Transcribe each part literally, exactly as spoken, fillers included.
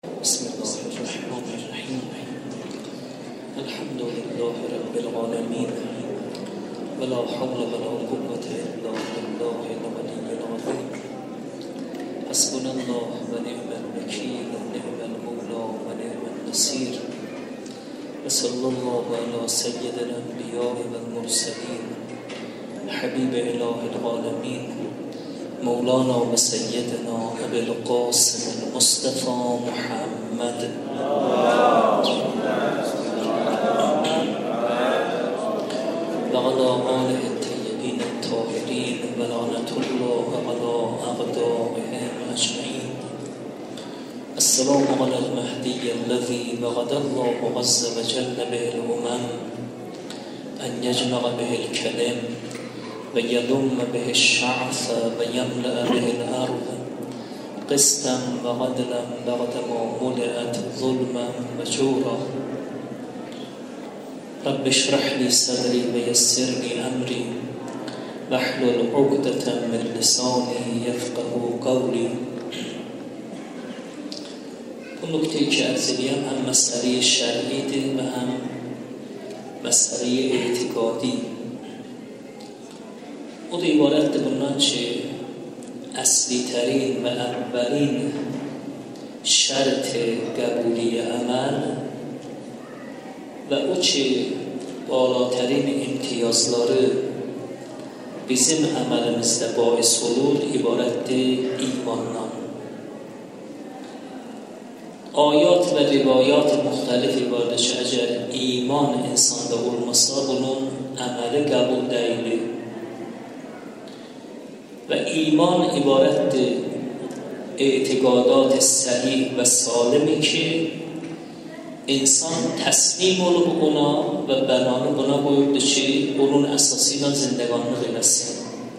بسم الله الرحمن الرحیم. الحمد لله رب العالمین ولا حول ولا قوة الا بالله العلی العظیم. حسبنا الله و نعم الوکیل و نعم المولا و نعم النصیر. و صلی الله علی سید الانبیاء و المرسلین حبیب اله العالمین مولانا و سیدنا ابی القاسم المصطفى محمد و علی آله الطیبین الطاهرین و لعنة الله علی اعدائهم اجمعین. السلام علی المهدی الذی وعد الله عز وجل به الامم ان یجمع به الکلم و یلم به الشعث و یملأ به الارض قسطا و عدلا بعد ما ملئت ظلما و جورا. رب اشرح لی صدری و یسر لی امری واحلل عقدة من لسانی یفقهوا قولی. اون نکته که عرض بیم هم مسئله شرعی و هم مسئله اعتقادی. او عبارت بنان چه اصلی ترین و اولین شرط قبولی عمل و او چه بالاترین امتیازları bizim amelimizde باعث olur ibarettir imandan. Ayat ve rivayat muhtelif ibaretçi eğer iman insanda olmasa bunun ameli kabul değildir. و ایمان عبارت اعتقادات صحیح و سالمی که انسان تسلیم olur buna و بنانه buna koyup ki onun esasıyla زندگانی قیلسین.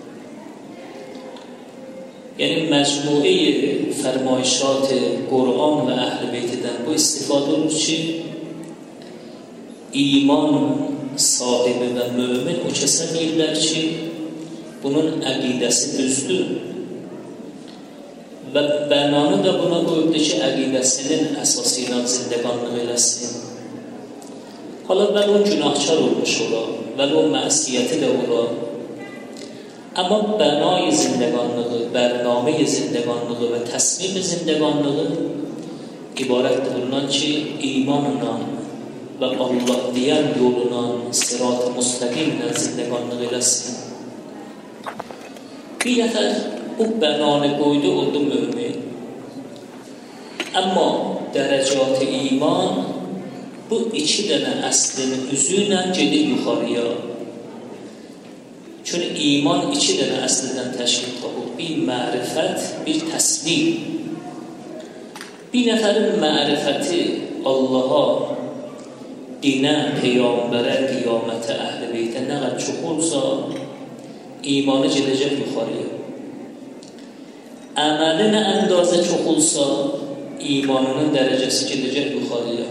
یعنی مجموعه فرمایشات قرآن و اهل بیتدن bu استفاده olur ki iman sahibi ve mümin o kəsə deyirlər ki bunun əqidəsi düzdür və bənanı da buna qoyubdur ki, əqidəsinin əsası ilə zindəqanlıq eləsin. Hala vəl o günahkar olmuş ola, vəl o məsiyyəti də ola. Amma bənay zindəqanlığı, bərnamə zindəqanlığı və təsmim zindəqanlığı ibarətdir bundan ki, imanla və Allah deyən yoluna, sirat-ı müstəqimlə zindəqanlıq eləsin. Bir nəfər bu bənanı qoydu, oldu mümin. Amma dərəcat-ı iman bu iki dənə əslin üzü ilə gedir yuxarıya. Çünki iman iki dənə əslindən təşkil tapır. Bir mərifət, bir təslim. Bir nəfərin mərifəti Allaha, dinə, peyyambərə, qiyamətə, əhl-i beytə nə qədər çox olsa imanı gedəcək yuxarıya. Əməli nə əndazə çox olsa imanının dərəcəsi gedəcək yuxarıya.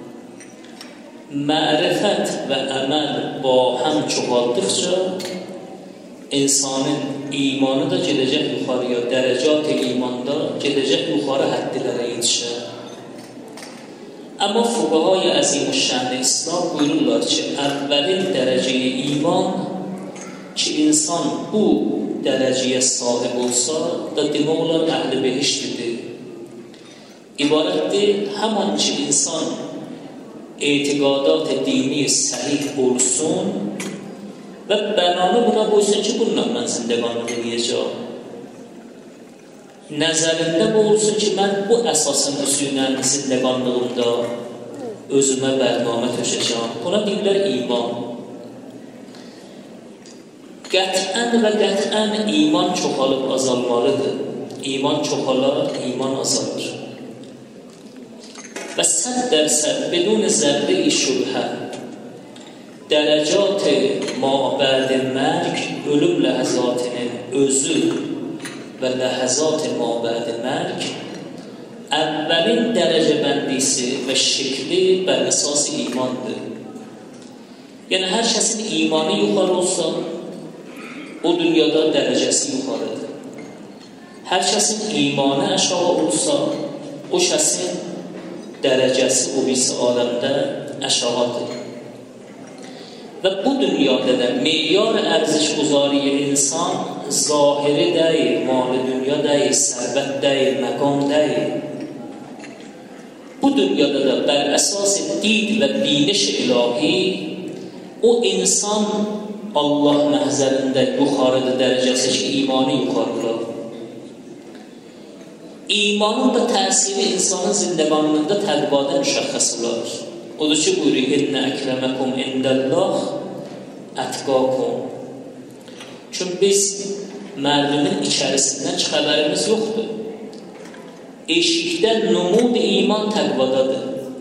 Mərifət və əməl ba həm çoxaldıqca insanın imanı da gedəcək yuxarıya. Dərəcat-ı imanda gedəcək yuxarı həddilərə yetişər. Amma fuqahay əzim-üşşən İslam buyururlar ki, əvvəlin dərəcəyi iman ki insan bu dərəcəyə sahib olsa da demək olar əhl-i behiştdir. İbarətdir həman ki insan etiqadat dini səhih olsun və bənanı buna qoysun ki bununla mən zindəqanlıq edəcəm. Nəzərində bu olsun ki mən bu əsasın üzüylə zindəqanlığımda özümə bərnamə töşəcəm. Buna deyirlər iman. Qət'ən və qət'ən iman çoxalıb azalmalıdır. İman çoxalar, iman azalır. Və səd dərsəd, bedun zərri-i şübhə, dərəcat-ı mabəd-i mərg, ölüm ləhəzatının özü və ləhəzat-ı mabəd-i mərg, əvvəlin dərəcə bəndisi və şəkli bər əsas imandır. Yəni, hər kəsin imanı yuxarı olsa, o dünyada dərəcəsi yuxarıdır. Hər kəsin imanı aşağı olsa, o şəxsin dərəcəsi o birisi aləmdə əşağadır. Və bu dünyada da meyar ərziş guzariyi insan zahiri deyil, mali dünya deyil, sərvət deyil, məqam deyil. Bu dünyada da bər əsas did və biniş ilahi o insan Allah məhzərində yuxarıda dərəcəsi ki, imanı yuxarıdır. İmanın da təsiri insanın zindəqanlığında təqvada müşəxəs olar. Odur ki, buyuruyor, İnnə əkrəməkum indəlləh ətqakum. Çünki biz mərdumin içərisindən heç xəbərimiz yoxdur. Eşikdən numud iman təqvadadır.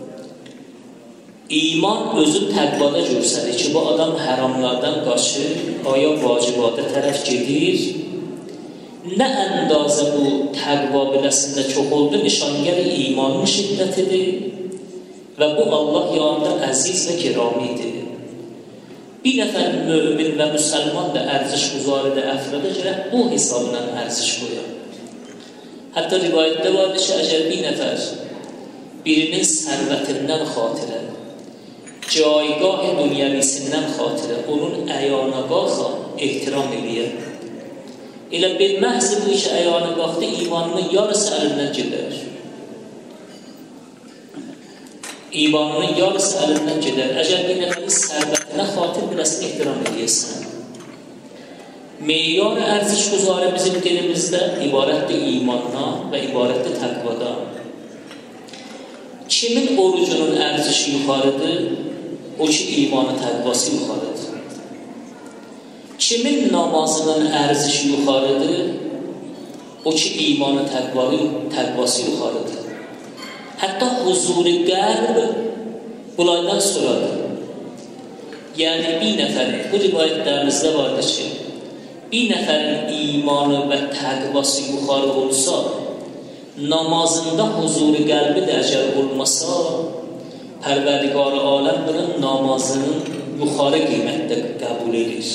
İman özü təqvada görsədir ki, bu adam haramlardan qaçır, aya vacibata tərəf gedir. Nə əndazə bu təqva biləsində çox oldu, nişangəri imanın şiddətidir və bu Allah yanında əziz və kiramidir. Bir nəfər mömin və müsəlman da ərziş guzarıda əfrada gərək bu hesabla ərziş qoyar. Hətta rivayətdə vardır ki, əgər bir nəfər birinin sərvətindən xatirə, caygah dünyavisindən xatirə, onun əyanəqaxa ehtiram edir. Elə bilməhzi bu işə əyanəqaxda imanının yarısı əlindən gedər. İmanının yarısı əlindən gedər. Əgər bir nəfərin sərvətinə xatir biləsin ehtiram edirsən. Meyar ərziş guzarı bizim dilimizdə ibarətdir imandan və ibarətdir təqvadan. Kimin orucunun ərzişi yuxarıdır? O ki, imanı təqvası yuxarıdır. Kimin namazının ərzişi yuxarıdır? O ki, imanı təqvası yuxarıdır. Hətta huzur-i qəlb bunlardan soradır. Yəni, bir nəfərin, bu rivayətlərimizdə vardır ki, bir nəfərin imanı və təqvası yuxarı olsa, namazında huzur-i qəlbi də əgər olmasa, Pərverdigar-ı aləm bunun namazının yuxarı qiymətdə qəbul edir.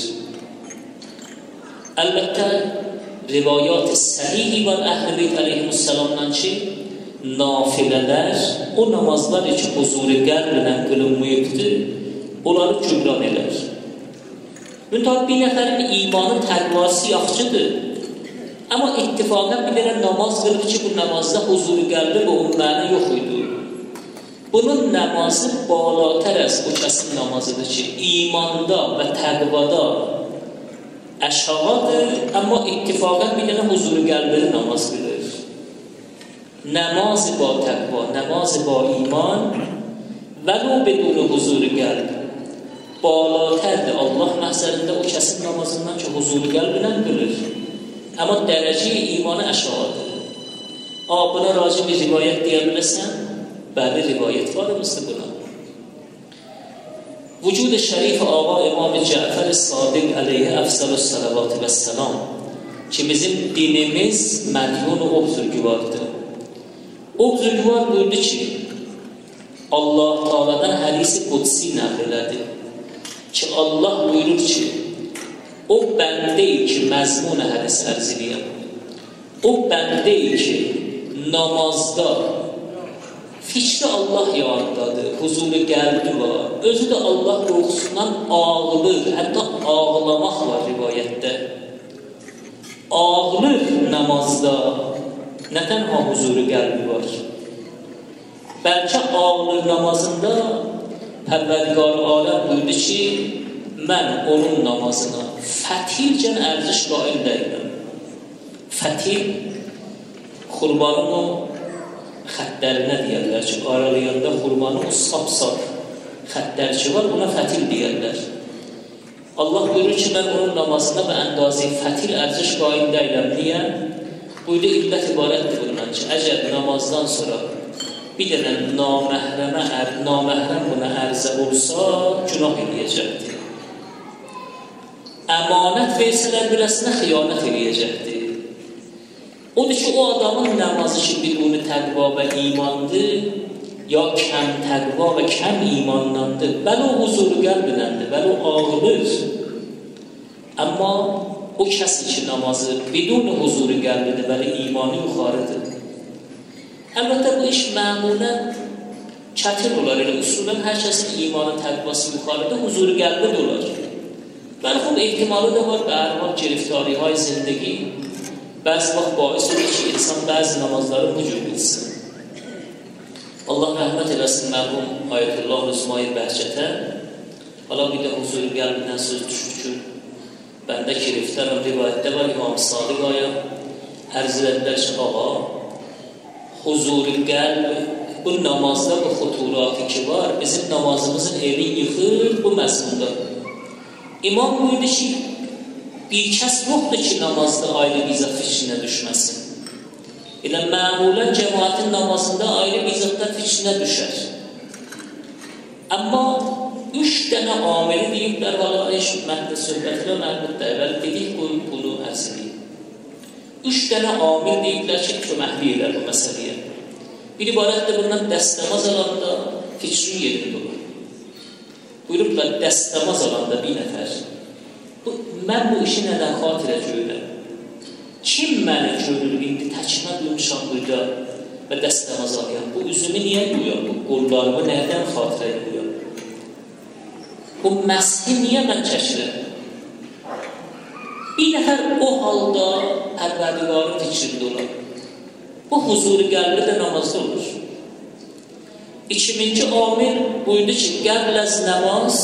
Əlbəttə, rivayat-ı səhihi var Əhl-i Beyt əleyhissalamdan ki, nafilələr, o namazlar ki, huzur-i qəlblə qılınmayıbdır, onları cübran elər. Müntəq bir nəfərin imanı təqvası yaxşıdır. Amma ittifaqən bir dənə namaz qılıb ki, bu namazda huzur-i qəlbi və onun mənə yox idi. Bunun namazı balatər əz o kəsin namazıdır ki, imanda və təqvada əşağadır, amma ittifaqən bir dənə huzur-i qəlbili namaz qılır. Namazı ba təqva, namazı ba iman və lo bedun huzur-i qəlb balatərdir Allah məhzərində o kəsin namazından ki, huzur-i qəlbinə qılır. Amma dərəcə-i imanı əşağadır. A, buna raci bir rivayət deyə biləsən? Bəli, rivayət varımızdır buna. Vücud-i şərif ağa İmam-ı Cəfər-i Sadiq əleyhə əfzəlü-s-salavatü və-s-salam ki, bizim dinimiz mədyun-u o buzurgüvardır. O buzurgüvar buyurdu ki, Allah Teala'dan hədisi qudsi nəql elədi ki, Allah buyurur ki, o bəndəyik ki, məzmun hədis ərziliyəm. O bəndəyik ki, namazda fikri Allah yanındadır, huzur-i qəlbi var. Özü də Allah qorxusundan ağılır, hətta ağlamaq var rivayətdə. Ağılır namazda, nə tənha huzur-i qəlbi var. Bəlkə ağılır namazında Pərverdigar-ı aləm buyurdu ki, mən onun namazına fəthilcən ərziş qail deyiləm. Fəthil, xurbanın o xəttlərinə deyərlər ki, aralayanda xurbanın o sap-sap xəttlər ki var, buna fəthil deyərlər. Allah buyurur ki, mən onun namazına və əndazı fəthil ərziş qail deyiləm. Niyə? Buyurdu, illət ibarətdir bundan ki, əgər namazdan sonra bir dənə naməhrəmə, naməhrəm buna ərzə olsa, günah eləyəcəkdir. Əmanət versələr biləsinə xiyanət eləyəcəkdir. Odur ki, o adamın namazı ki, biduni təqva və imandır, ya kəm təqva və kəm imandandır, bəli o huzur-u qəlbinəndir, bəli o ağılır. Amma o kəsi ki, namazı biduni huzur-u qəlbidir, bəli imanı yuxarıdır. Əlbəttə, bu iş məmunən çətin olar. Elə usulən hər kəsin imanı təqvası yuxarıda huzur qəlbi də olar. Bəli, xub ehtimalı da var. Hər vaxt giriftarihay zindagi bəzi vaxt bais olur ki, insan bəzi namazları vücud etsin. Allah rəhmət eləsin mərhum Ayətullah Rüsmai Bəhçətə. Hala bir də huzur qəlbindən söz düşdü ki, bəndə kiriftarım rivayətdə var, İmam Sadiq aya ərz edilər ki, ağa, huzur qəlb, bu namazda bu xuturatı ki var, bizim namazımızın evi yıxır bu məzmunda. İmam buyurdu ki, bir kəs yoxdur ki, namazda ayrı bizat fikrinə düşməsin. Elə məmulən cəmaətin namazında ayrı bizatlar fikrinə düşər. Amma üç dənə ameli deyiblər, valla eş məhdə söhbətlə məhbudda əvvəl dedik, bunu ərz edeyim. Üç dənə amil deyiblər ki, köməkli elər bu məsələyə. Bir ibarətdə bundan dəstəmaz alanda fikrin yerində olur. Buyurublar, dəstəmaz alanda bir nəfər. Bu, mən bu işi nədən xatirə görürəm? Kim məni görür, indi təkmə duymuşam burada və dəstəmaz alayam? Bu üzümü niyə duyam? Bu qollarımı nədən xatirə duyam? Bu məshi niyə mən çəkirəm? Bir nəfər o halda Pərverdigarın fikrində olar. Bu huzur qəlbi də namazda olur. İkinci amil buyurdu ki, qəbl əz namaz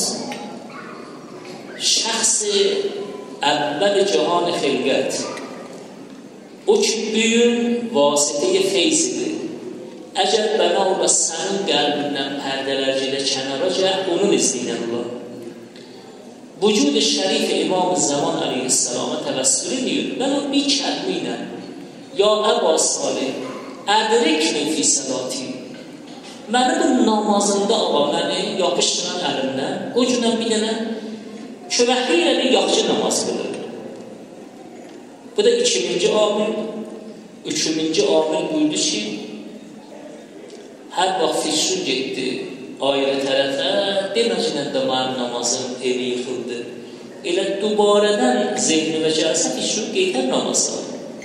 şəxsi əvvəl cahan xilqət. O ki, büyün vasitəyə feyzidir. Əgər bəna ola sənin qəlbindən pərdələrcə kənara gəl, onun izniylə olar. Vücud-i şərif İmam-ı Zaman əleyhissalama təvəssül edir. Mən o bir kəlmə ilə ya Əba Salih, ədrikni fi səlati. Məni bu namazında ağa, məni yapışdıran əlimdən, o günən bir dənə köməkli ilə yaxşı namaz qılır. Bu da ikinci amil. Üçüncü amil buyurdu ki, hər vaxt fikrin getdi ayrı tərəfə, deməcəkən də mənim namazım evi yıxıldı. Elə dubarədən zehnimə gəlsə, fikrin qeytər namaza.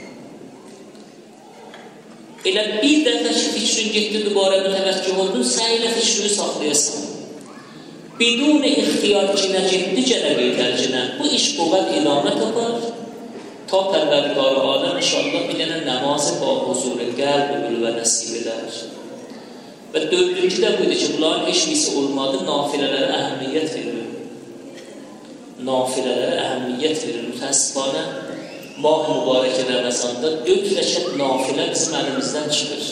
Elə bir dəfə ki, fikrin getdi, dubarədən təvəccüh oldun, sən elə fikrini saxlayasan. Bidun ixtiyar cinə getdi, cənə qeytər cinə. Bu iş quvvət ilamə tapar. Ta Pərverdigar aləm inşallah bir dənə namazı ba huzur qəlb ülvə nəsib edər. Və dördüncü də buydu ki, bunların heç birisi olmadı, nafilələrə əhəmiyyət verilir. Nafilələrə əhəmiyyət verilir. Mütəssibانə mah mübarək Ramazanda dörd rəkət nafilə bizim əlimizdən çıxır.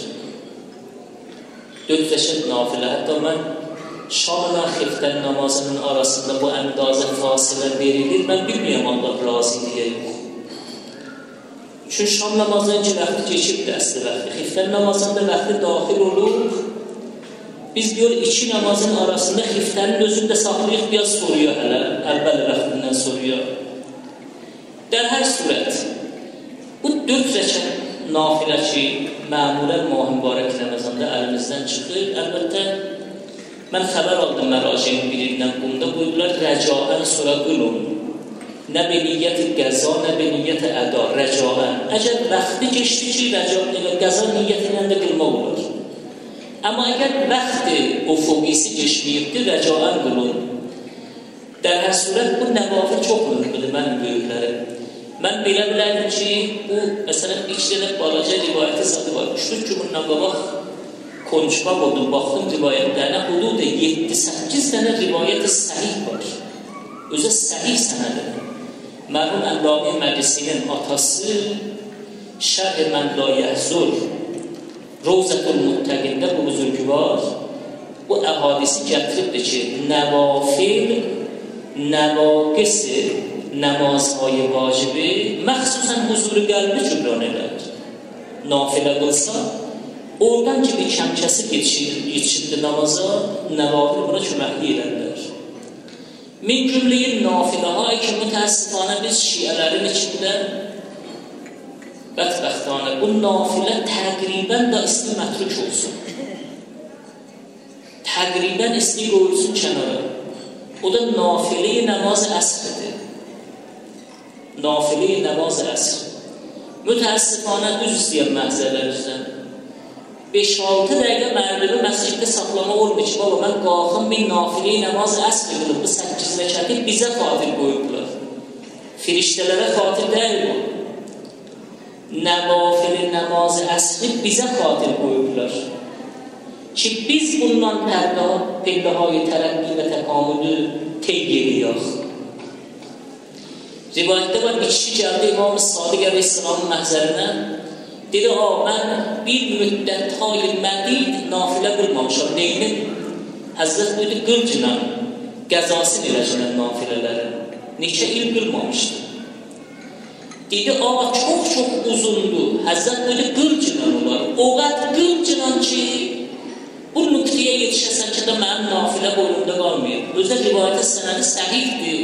Dörd rəkət nafilə. Hətta mən şamla xiftən namazının arasında bu əndazə fasilə verilir. Mən bilməyəm Allah razı deyə yox. Çünki şam namazının ki, vaxtı keçibdir əsli vaxtı. Xiftən namazında vaxtı daxil olur. Biz diyor, iki namazın arasında xiftənin özünü də saxlayıq, biraz soruyor hələ, əvvəl vaxtından soruyor. Dən hər surət, bu dörd rəkət nafilə ki, məmulən mah mübarək Ramazanda əlimizdən çıxır. Əlbəttə, mən xəbər aldım məracəyin birindən, bunda buyurdular, rəcaən sonra qılın. Nə bir niyyət qəza, nə bir niyyət əda, rəcaən. Əgər vaxtı geçdi ki, qəza niyyəti ilə də qılma olur. Amma əgər vaxtı ufuqisi geçməyibdir, rəcaən qılın. Dən hər surət, bu nəvafil çox mühümdür mənim böyüklərim. Mən belə bilərdim ki, bu, məsələn, iki dənə balaca rivayəti zadı var. Üçdür ki, bundan qabaq konuşmaq oldum, baxdım rivayətlərinə, budur da yeddi səkkiz dənə rivayəti səhih var. Özə səhih sənədir. Mərhum Əllami Məclisinin atası Şərh Mən La Yəhzur Rovzətul Muttəqində bu buzurgüvar bu əhadisi gətiribdir ki, nəvafil, nəvaqisi, namazهای vacibi məxsusən huzuru qəlbi cübran edər. Nafilə qılsa, oradan ki, bir kəmkəsi yetişirdi namaza, nəvafil buna köməkli edərlər. Min cümləyin nafiləha ki, mütəəssifانə biz şiələrin içində bədbəxtanə bu nafilə təqribən də ismi mətruk olsun. Təqribən ismi qoyulsun kənara. O da nafilə-i namaz əsridir. Nafilə-i namaz əsr. Mütəəssifانə düz istəyən məhzələrimizdən. beş altı dəqiqə mərdimi məsciddə saxlama olmuyor ki, baba mən qalxım bir nafilə-i namaz əsr qılıb, bu səkkiz rəkəti bizə xatir qoyublar. Firiştələrə xatir deyil bu. Nəvafil-i namaz əsri bizə xatir qoyublar. Ki biz bundan pəlləhay tərəqqi və təkamülü teyyiriyoruz. Rivayətdə var, bir kişi gəldi İmam-ı Sadiq Aleyhisselamın məhzərinə. Dedi, aa, mən bir müddət hayli mədid nafilə qılmamışam. Neyini? Həzrət buyurdu, qılcına, qəzasını eləcənən nafilələri. Neçə il qılmamışdı. Dedi, aa, çox-çox uzundur. Həzrət buyurdu, qılcına olar. O qəd qılcına ki, bu nüqtəyə yetişəsən ki, də mənim nafilə boynumda qalmayıb. Özə rivayətə sənədi səhihdir.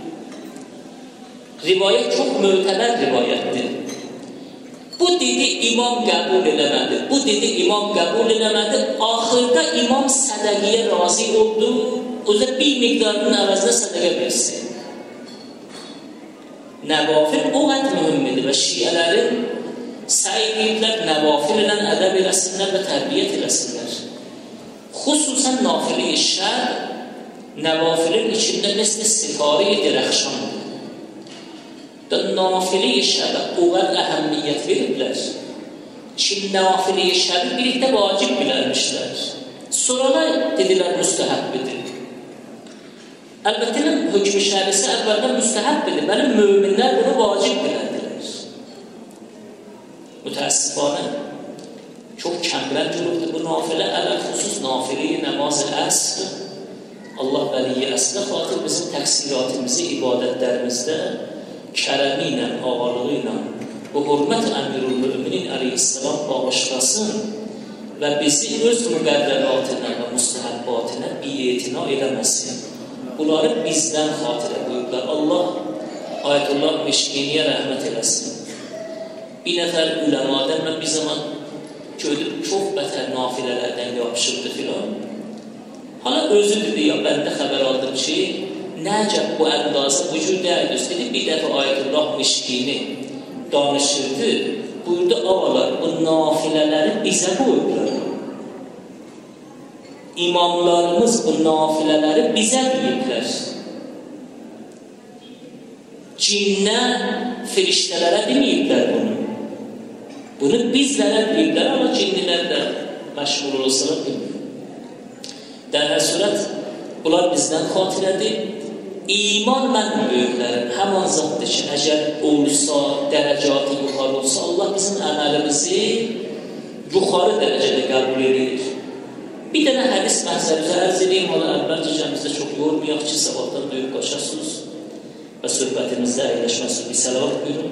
Rivayət çox mötəbər rivayətdir. Bu dedi imam qəbul eləmədi. Bu dedi imam qəbul eləmədi. Axırda imam sədəqiyə razı oldu. Özə bir miqdarının əvəzinə sədəqə versin. Nəvafil o qəd mühümmidir və şiələrin səy ediblər nəvafil ilə ədəb eləsinlər və tərbiyyət eləsinlər. Xüsusən nafile-i şər, nəvafilin içində məsəl sitarə-i dirəxşandır. Da nafile-i şərə o qədər əhəmmiyyət veriblər ki, nafile-i şəri birlikdə vacib bilərmişlər. Sonralar dedilər müstəhəbbidir. Əlbəttə, hökm-i şərisi əvvəldən müstəhəbbidir. Mənim möminlər bunu vacib bilərdilər. Mütəəssifanə, çox kəmrən cürübdür bu nafilə, ələl xüsus nafilə-i namaz-ı əsr. Allah vəliyyə əsrə xatir bizim təqsiratimizi ibadətlərimizdə kərəmi ilə, ağalığı ilə bu hürmət əmirul-müminin əleyhissalam bağışlasın və bizi öz müqərrəratına və müstəhəbbatına biyetina eləməsin. Bunları bizdən xatirə qoyublar. Allah Ayətullah Meşkiniyə rəhmət eləsin. Bir nəfər üləmadən mən bir zaman gördüm, çox bətər nafilələrdən yapışırdı filan. Hala özü dedi, ya bəndə xəbər aldım ki, nəcəb bu əndazı vücud deyil. Dedi, bir dəfə Ayətullah Meşkini danışırdı, buyurdu, ağalar, bu nafilələri bizə qoyublar. İmamlarımız bu nafilələri bizə deyiblər. Cinnə, firiştələrə deməyiblər bunu. Bunu bizlərə deyiblər, amma cinnilər də məşğul olsalar bilmir. Dərhəl surət, bunlar bizdən xatirədir. İman mən böyüklərim, həman zatdır ki, əgər olursa, dərəcatı yuxarı olsa, Allah bizim əməlimizi yuxarı dərəcədə qəbul edir. Bir dənə hədis mənzər üzə ərz edeyim, ona əvvəlcə cəmizdə çox yormayaq ki, sabahdan duyub qaçasınız və söhbətimizdə əyləşməsiniz. Bir səlavat buyurun.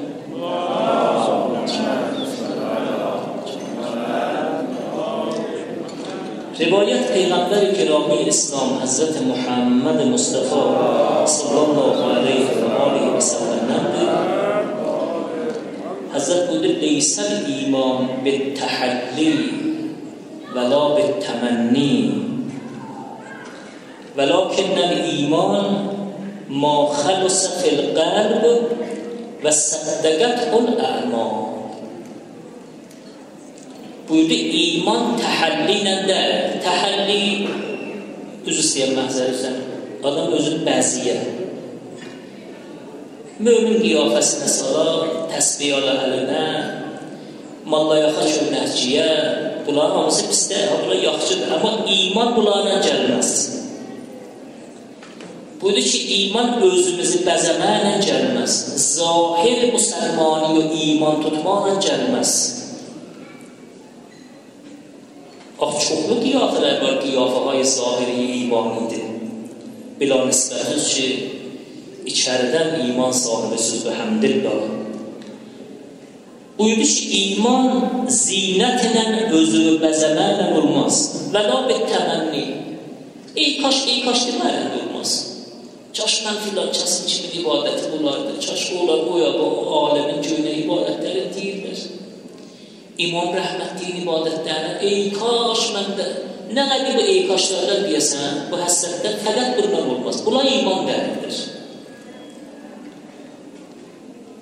Rivayət Peyğəmbər-i Kirami İslam Həzrət Muhammed Mustafa sallallahu aleyhi və aleyhi və səlləmdir. Həzrət buyurdu, leysəl iman bittəhəlli və la bittəmənni və lakinnəl iman ma xəlusə fil qəlb və səddəqəthul ə'mal. Buyurdu, iman təhəlli ilə deyil. Təhəlli, üzü istəyən məhzəri adam özün bəziyə. Mömin qiyafəsinə salar, təsbiyalı əlinə, mallayaxa köynəkciyə, bunların hamısı bizdə, bunlar yaxşıdır. Amma iman bunlarla gəlməz. Buyurdu ki, iman özümüzü bəzəməklə gəlməz. Zahir müsəlmani və iman tutmaqla gəlməz. Ax, çoxlu qiyafələr var, qiyafəhay zahiri imanidir. Bila nisbətiz ki, içəridən iman sahibisiz və həmdillah. Buyurdu ki, iman zinətlə özünü bəzəməklə olmaz. Və la bittəmənni. Ey kaş, ey kaş deməklə olmaz. Kaş mən filan kəsin kimi ibadəti bulardı. Kaş olar qoya bu aləmin göynə ibadətləri deyirlər. İmam rəhmətliyin ibadətlərinə, ey kaş məndə, nə qədər bu ey kaşlardan deyəsən, bu həssətdən fəqət bundan olmaz. Bunlar iman dərlidir.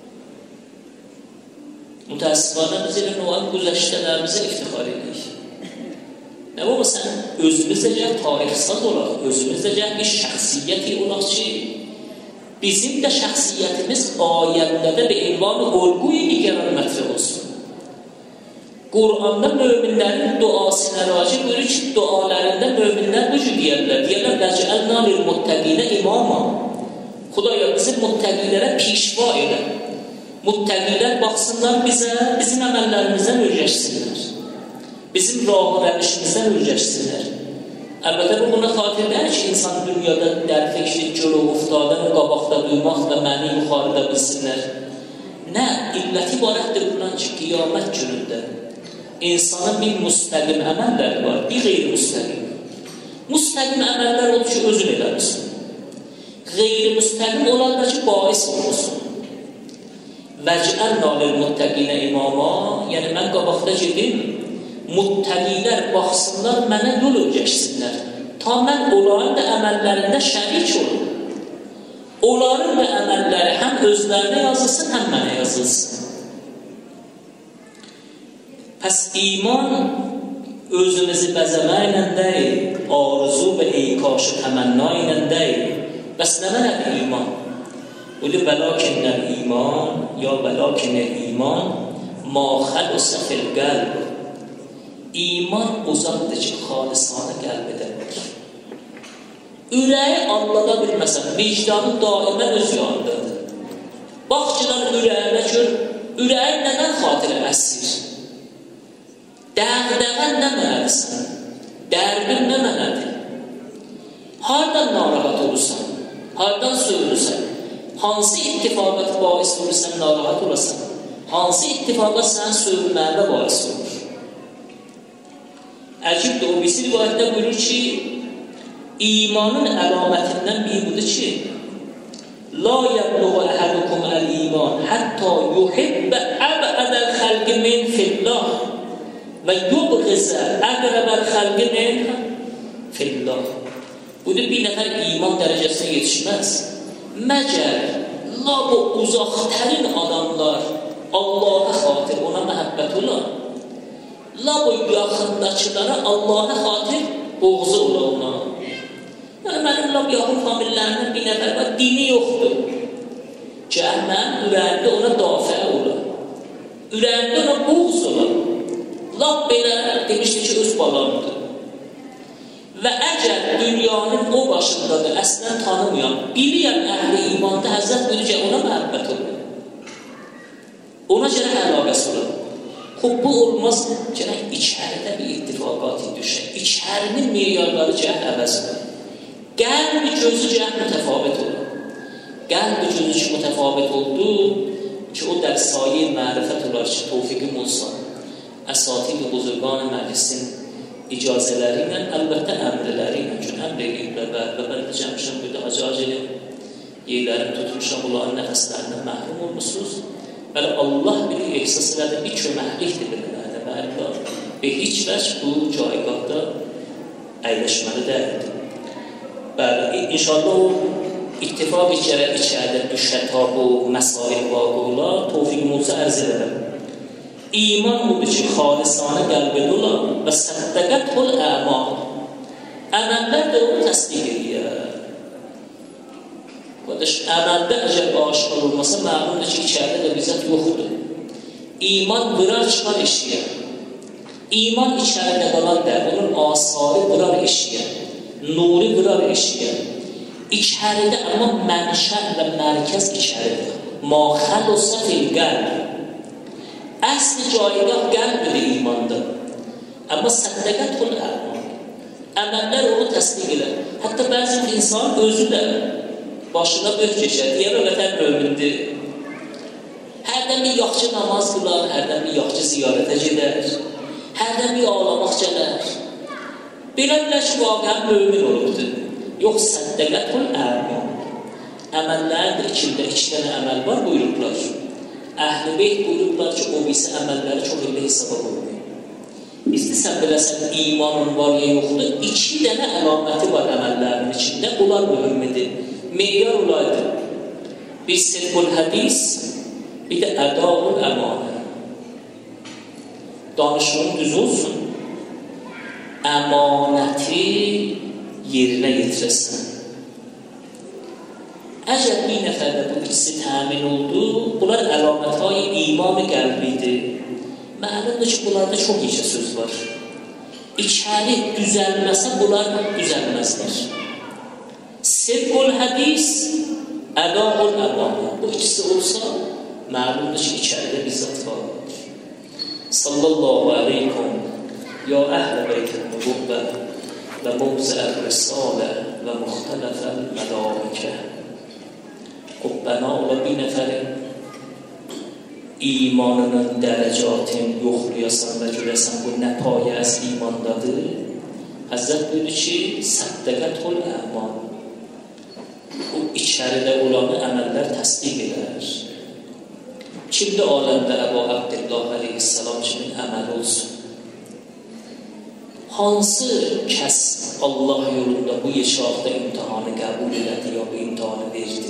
Mütəəssifanə biz elə noğan güzəştələrimizə iftixar edirik. Nə bu məsələn, özümüzdə tarixsaz olaq, özümüzdə bir şəxsiyyəti olaq ki, bizim də şəxsiyyətimiz ayətlərdə bir ünvanı olğuyu digərən mətrəq olsun. Qur'anda möminlərin duasına racib buyurur ki, dualarında möminlər bu cür deyərlər. Deyərlər, vəcəlna lil muttəqinə imama. Xudaya bizi muttəqilərə pişva elə. Muttəqilər baxsınlar bizə, bizim əməllərimizdən öyrəşsinlər. Bizim rah-ı rəvişimizdən öyrəşsinlər. Əlbəttə bu buna xatirlər ki, insan dünyada dərfəkli, cölü, uftadan, qabaqda duymaq və məni yuxarıda bilsinlər. Nə? İlləti ibarətdir bundan ki, qiyamət günündə insanın bir müstəqim əməlləri var, bir qeyri-müstəqim. Müstəqim əməllər olur ki, özün edərsin. Qeyri-müstəqim olanlar ki, bais olursun. Vəcəlna lil muttəqinə imama, yəni mən qabaqda gedim, muttəqilər baxsınlar, mənə yol öyrəşsinlər. Ta mən onların da əməllərində şərik olum. Onların da əməlləri həm özlərinə yazılsın, həm mənə yazılsın. Pəs iman özümüzü bəzəməklə deyil, arzu və eykaşı təmənna ilə deyil. Bəs nə mənədir iman? Öyle velakinnel iman, ya velakinnel iman, ma xəlusə fil qəlb. İman uzaqdır ki, xalisanə qəlb edəmək. Ürəyi anlada bilməsən, vicdanı daimən öz yanındadır. Baxçılar ürəyinə gör, ürəyin nədən xatirə əsir? Dəğdəğən nə mənədirsən? Dərdin nə mənədir? Hardan narahat olursan? Hardan söylürsən? Hansı ittifaqat bais olursan, narahat olarsan? Hansı ittifaqat sənin söylməndə bais olur? Əcibdir, o birisi rivayətdə buyurur ki, imanın əlamətindən biri budur ki, la yəbluğu əhədukum əl-iman hətta yuhibbə əbədəl xəlqi min fillah və yubğizə əqrəbəl xəlqi min fillah. Budur, bir nəfər iman dərəcəsinə yetişməz. Məgər la bu uzaqtərin adamlar Allaha xatir ona məhəbbət olar. La bu yaxındakılara Allaha xatir boğzu olar ona. Yəni, mənim la yaxın famillərindən bir nəfər var, dini yoxdur. Cəhənnəm ürəyində ona dafiə olar. Ürəyində ona boğz olar. Lap belə demişdi ki, öz balamdır. Və əgər dünyanın o başındadır, əslən tanımayan, biliyən əhli imanda Həzrət buyurur ki, ona məhəbbət olur. Ona görə əlaqəsi olur. Xub, bu olmaz, gərək içəridə bir ittifaqatı düşək. İçərinin meyarları cəhət əvəz olur. Qəlb gözü cəhət mütəfavət olur. Qəlb gözü ki, mütəfavət oldu ki, o dərsayi mərifət olar ki, tevfiqim olsa, əsatid-i buzurgan məclisin icazələri ilə, əlbəttə əmrləri ilə, çünki əmr ediblər və mən də cəmişəm, burada acacəlim, yerlərim tutmuşam, onların nəfəslərindən məhrum olmuşsunuz. Bəli, Allah bilir, ehsas elədir, bir köməklikdir bilinlərdə və əlbəttə və heç vəc bu caygahda əyləşməli dəyildir. Bəli, inşallah o ittifaq içərə içərdə düşər ta bu məsail vaqolar, tevfiqimizə ərz edəlim. İman odur ki, xalisanə qəlbə dolar və səddəqət ol əmal. Əməllər də onu təsdiq edir. Qardaş, əməldə əgər aşkar olmasa, məlumdur ki, içərdə də bizzət yoxdur. İman qırar çıxar eşiyə. İman içərdə qalan da, onun asarı qırar eşiyə. Nuri qırar eşiyə. İçəridə, amma mənşər və mərkəz içəridir. Ma xəlusə fil qəlb. Əsli caygah qəlbidir imanda. Amma səddəqət ol əmal. Əməllər onu təsdiq edir. Hətta bəzi insan özü də başına böh keçər, deyər o vətən mömindir. Hərdən bir yaxşı namaz qılar, hərdən bir yaxşı ziyarətə gedər, hərdən bir ağlamaq gələr. Belə bilər ki, vaqəən mömin olubdur. Yox, səddəqət ol əmal. Əməllərdir, ikində iki dənə əməl var buyurublar. Əhl-i beyt buyurublar ki, o birisi əməlləri çox ildə hesaba qoymuyor. İstəsən biləsən, imanın var ya yoxdur, iki dənə əlaməti var əməllərinin içində, onlar mühümmidir. Meyyar olaydı. Bir sirkul hədis, bir də ədavul-əmanə. danışığın düz olsun. əmanəti yerinə yetirəsən. Əgər bir nəfərdə bu ikisi təmin oldu, bunlar əlamətهای iman qəlbidir. Məlumdur ki, bunlarda çox işə söz var. İçəri düzəlməsə bunlar düzəlməzlər. Sirqul hədis, ədaqul əmanə. Bu ikisi olsa, məlumdur ki, içəridə bizzat var. Sallallahu aleykum, ya əhl-i beyt-i nübüvvə və muvzə-əl risalə və müxtələfəl mələikə. خب بنابرای bir nəfərin imanının dərəcatını yoxlayasan və görəsən bu nə payə az imandadır. Həzrət buyurdu ki, səddəqətul əman. Bu içəridə olanı əməllər təsdiq edər. Kimdə aləmdə Əbu Abdillah əleyhissalam kimin əməli olsun? Hansı kəs Allah yolunda bu yaşaqda imtihanı qəbul elədi ya bu imtihanı verdi?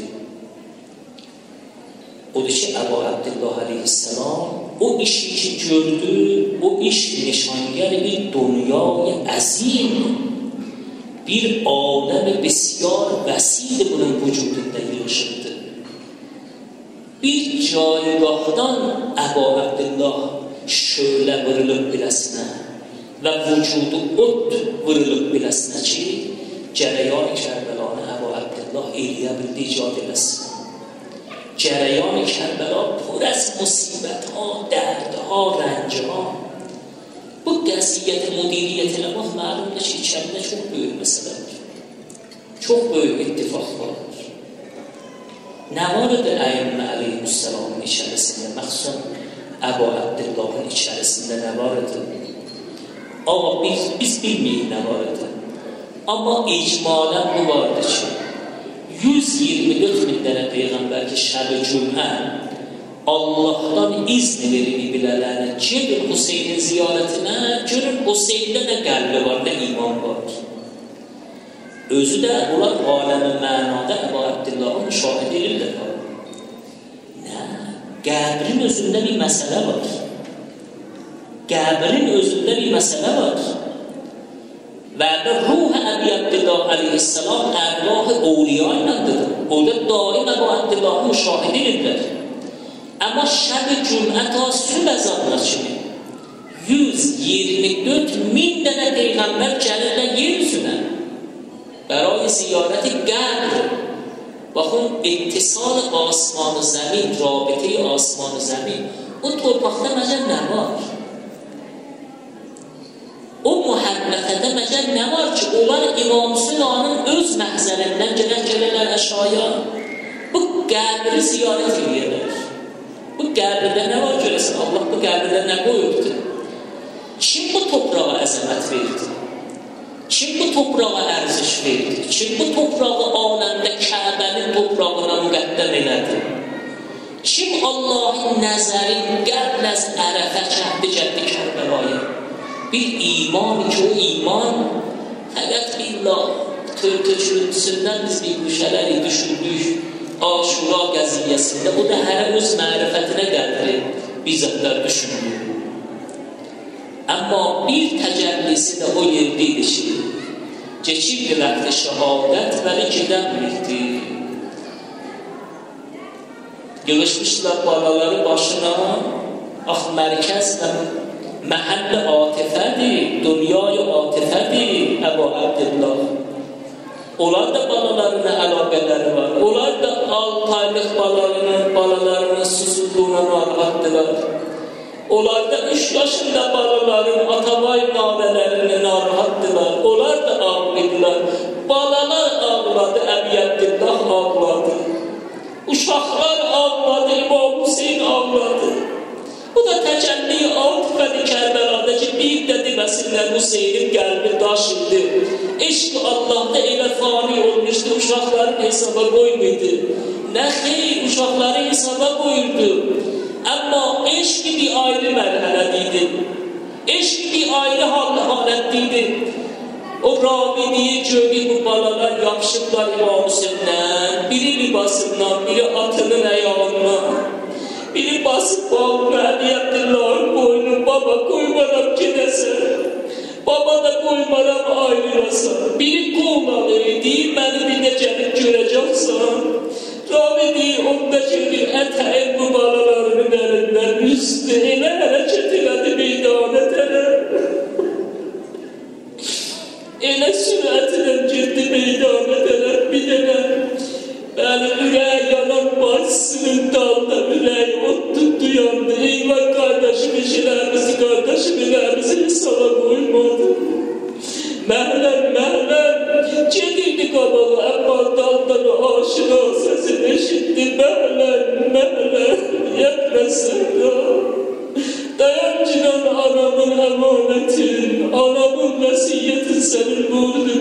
Odur ki, Əbu Abdillah əleyhissalam o işi ki gördü, o iş nişanگر bir dünyای azim, bir alem بسیار وسیع bunun vücudunda yaşadı. Bir caygahdan Əbu Abdillah şöyle vurulup biləsinə və vücudu ot vurulup biləsinə ki, cərəyan Kərbəlanı Əbu Abdillah eləyə bildi, icad eləsin. جریان کربلا پر از مصیبت ها، درد ها، رنج ها. bu qəziyyət müdiriyyət eləmək məlumdur ki, içəridə çox böyük məsələdir. Çox böyük ittifaq var. Nə var idi Əyyəmmə əleyhissalamın içərisində, məxsusən Əbu Abdillahın içərisində nə var idi? Amma biz, biz bilməyik nə var idi. Amma icmalən bu vardı ki, yüz iyirmi dörd min dənə Peyğəmbər ki, şəb-i cümə Allahdan izn verini bilərlərinə gedin Hüseynin ziyarətinə, görün Hüseyndə nə qəlbi var, nə iman var. Özü də onlar aləmin mənada Əbu Abdillahın müşahidə edirlər. Nə? Qəbrin özündə bir məsələ var. Qəbrin özündə bir məsələ var. Və ruh Əbu Abdillah əleyhissalam ərvah-ı ovliya iləndir. Orada daim Əbu Abdillahı müşahidə edirlər. Amma şəb-i cümə ta süb əzanına kimi yüz iyirmi dörd min dənə Peyğəmbər gəlirlər yer üzünə برای زیارت قبر. Baxın, ittisal asman و زمین، رابطه آسمان و زمین. O torpaqda məgər nə var? O mühəbbətədə məgər nə var ki, onlar İmam Sinanın öz məhzərindən gələk gəlirlər əşaya. Bu qəbri ziyarət edirlər. Bu qəbirdə nə var görəsən? Allah bu qəbirdə nə qoyubdur? Kim bu toprağa əzəmət verdi? Kim bu toprağa ərziş verdi? Kim bu toprağı aləmdə Kəbənin toprağına müqəddəm elədi? Kim Allahın nəzərin qəbl əz ərəfə kəhdi gəldi Kərbəlaya? Bir iman ki, o iman fəqət billah tör-töküntüsündən biz bir quşələri düşündük. Aşura qəziyyəsində o da hərə öz mərifətinə qədri bizzətlər düşündük. Amma bir təcəllisi də o yerdə idi ki, keçirdi vəqti şəhadət vəli gedəmirdi. Yığışmışlar balaları başına, ax mərkəzlə məhəlli atifədir, dünyayı atifədir Əbu Abdillah. Onlar da balalarına əlaqələri var. Onlar da altı aylıq balalarının, balalarının susuzluğuna narahatdılar. Onlar da üç yaşında balaların atavay navələrini narahatdılar. Onlar da ağlaydılar. Balalar ağladı, Əbu Abdillah ağladı. Uşaqlar ağladı, İmam Hüseyin ağladı. Bu da təcəlli atifədi Kərbəlada ki, bir də deməsinlər Hüseynin qəlbi daşındı. Eşq Allah'da elə fani olmuşdu, uşaqların hesaba qoymuydu. Nə xeyr, uşaqları hesaba qoyurdu. Amma eşq bir ayrı mərhələdiydi. Eşq bir ayrı halətdiydi. O Rabidiyi gördü, bu balalar yapışıblar İmam Hüseyndən, biri libasından, biri atının əyağından. Biri basıb bağlı Əbu Abdillahın boynu, baba qoymadan gedəsən. Baba da bu qoymaram ayrılasan. Biri qovmalıydı, məni bir də gəlib görəcəksən. Rabidi ondakı bir ətəyin bu balalarının əlindən üstü elə hərəkət elədi meydana tərəf. Elə sürətlə girdi meydana tərəf bir dənə. Bəli, ürək yanan bacısının dalda ürək ot tutdu yandı. Eyvah qardaşım işlərimizi, qardaşım işlərimizi hesaba qoymadı. Məhləm, məhləm, gedirdi qabağa, əmma daldan aşina səsini eşitdi. Məhləm, məhləm, yetməsən da. Dayan cinan anamın əmanətin, anamın vəsiyyətin sənin vurdu.